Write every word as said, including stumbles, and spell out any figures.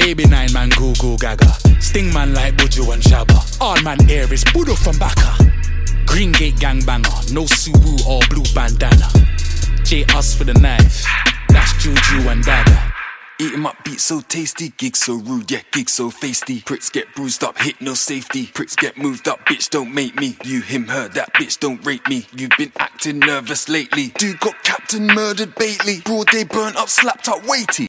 Baby nine man go go gaga. Sting man like Buju and Shabba. All man air is Budo from Baka. Green Gate gang banger, no Suwu or blue bandana. J us for the knife, that's Juju and Dagger. Eat 'em up, beat so tasty, gig so rude, yeah, gig so feisty. Pricks get bruised up, hit no safety. Pricks get moved up, bitch don't make me. You, him, her, that bitch don't rate me. You've been acting nervous lately. Dude got Captain murdered Bately. Broad day burnt up, slapped up weighty.